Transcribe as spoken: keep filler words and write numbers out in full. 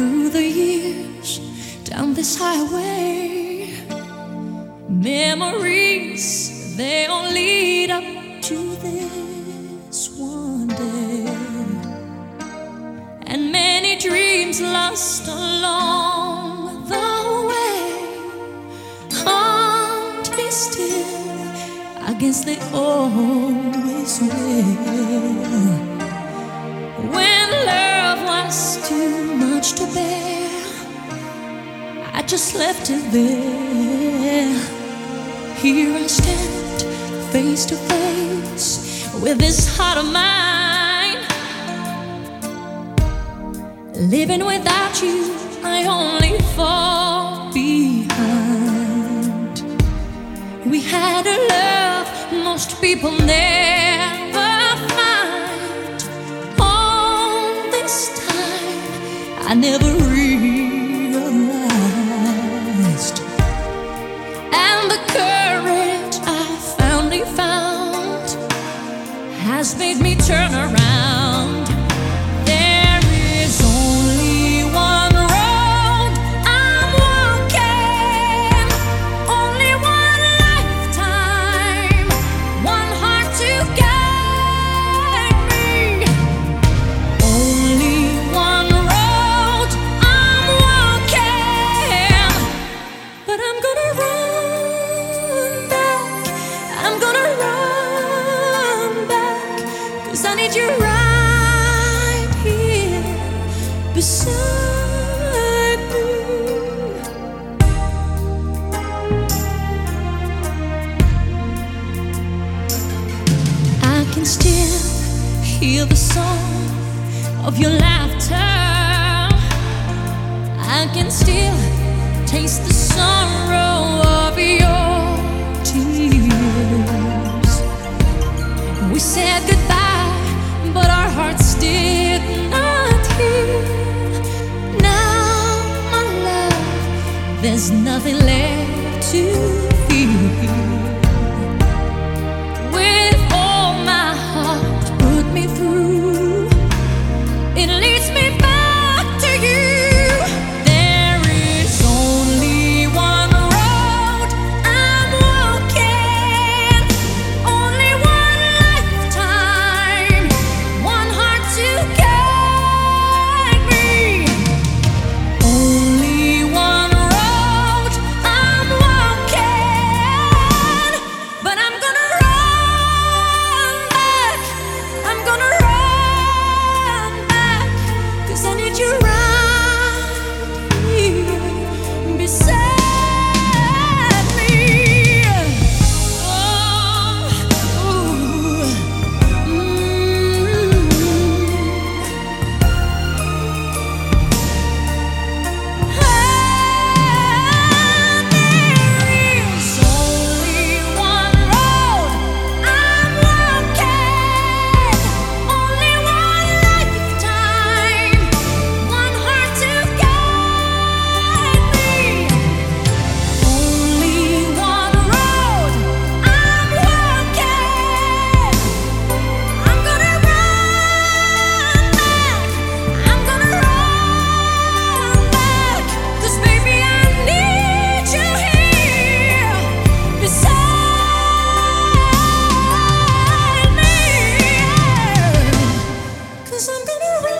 Through the years, down this highway, memories, they all lead up to this one day. And many dreams lost along the way haunt me still, I guess they always will. When love was too much to bear, I just left it there. Here I stand, face to face with this heart of mine. Living without you, I only fall behind. We had a love most people never find. All this time, I never realized. And the courage I finally found has made me turn around. There is only one road I'm walking, only one lifetime, one heart to guide me. Only one road I'm walking, but I'm gonna run back, I'm gonna run back, 'cause I need you right here beside me. I can still hear the song of your laughter. I can still taste the sorrow of your tears. We said goodbye, but our hearts did not heal. Now, my love, there's nothing left to feel. With all my heart put me through, it leads me back to you. There is only one road I'm walking, only one lifetime, one heart to guide me. Only one road I'm walking, but I'm gonna run back, I'm gonna run back, 'cause I need you right here beside me. Oh, ooh, mm. There is only one road I'm walking, only one lifetime, one heart to guide me. Only one road I'm walking, I'm gonna run back, I'm gonna run back, 'cause baby I need you here beside me. 'Cause I'm gonna run